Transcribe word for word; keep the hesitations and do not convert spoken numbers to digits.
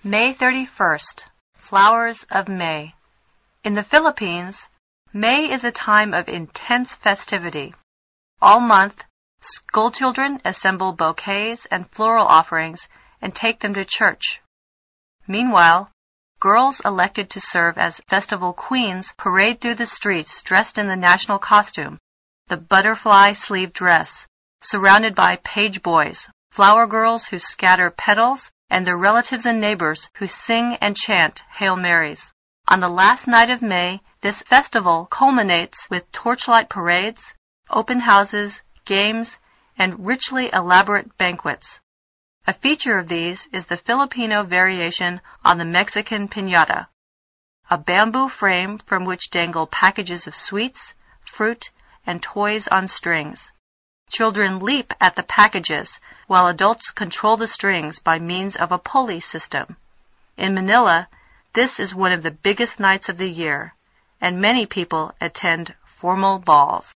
May thirty-first, Flowers of May. In the Philippines, May is a time of intense festivity. All month, schoolchildren assemble bouquets and floral offerings and take them to church. Meanwhile, girls elected to serve as festival queens parade through the streets dressed in the national costume, the butterfly sleeve dress, surrounded by page boys, flower girls who scatter petals, and their relatives and neighbors who sing and chant Hail Marys. On the last night of May, this festival culminates with torchlight parades, open houses, games, and richly elaborate banquets. A feature of these is the Filipino variation on the Mexican piñata, a bamboo frame from which dangle packages of sweets, fruit, and toys on strings. Children leap at the packages, while adults control the strings by means of a pulley system. In Manila, this is one of the biggest nights of the year, and many people attend formal balls.